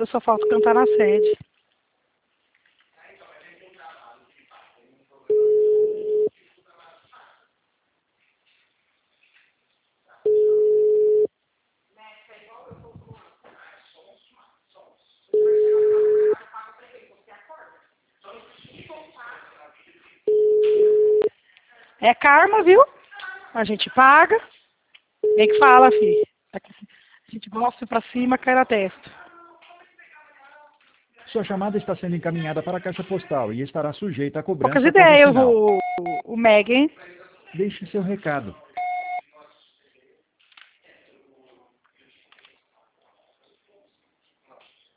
Eu só falta cantar na sede. É karma, viu? A gente paga. Bem que fala, filho. A gente gosta pra cima, cai na testa. Sua chamada está sendo encaminhada para a caixa postal e estará sujeita a cobrança Poucas após o ideias, sinal. o Meg, hein? Deixe seu recado.